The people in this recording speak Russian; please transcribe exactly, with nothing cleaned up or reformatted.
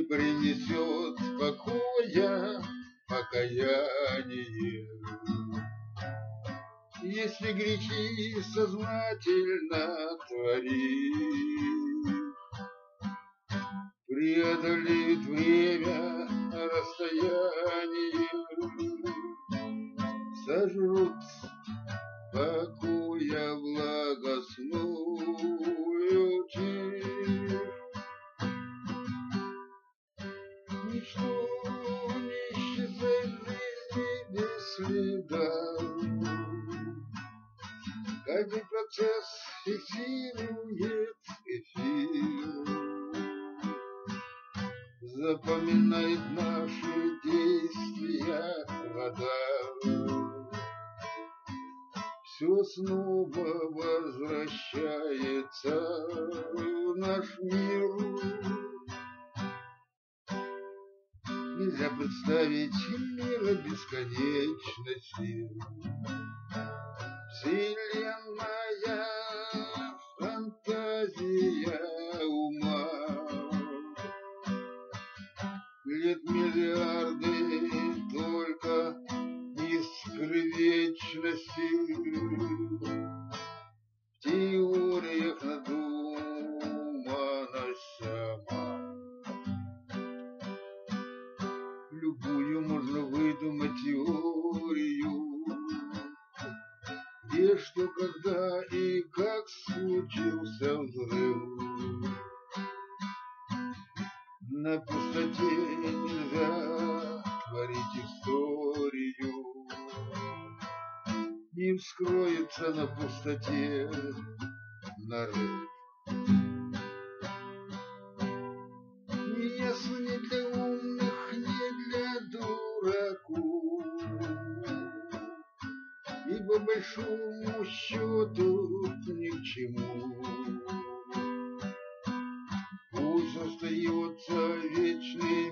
принесет покоя покаяние. Если грехи сознательно творишь, преодолеет время расстояние, сожрут покоя благостную тишь. Ничто не исчезает в жизни без следа. Каждый процесс фиксирует эфир, запоминает наши действия вода. Все снова возвращается в наш мир. Нельзя представить мира бесконечности. Вселенная фантазия ума. Лет миллиарды только искры вечности. В теориях надуманность сама. Любую можно выдумать теорию, где, что, когда и как случился взрыв. На пустоте нельзя творить историю, не вскроется на пустоте нарыв. Не ясно не для умных, не для дураков, и по большому счету ни к чему. Пусть остается вечный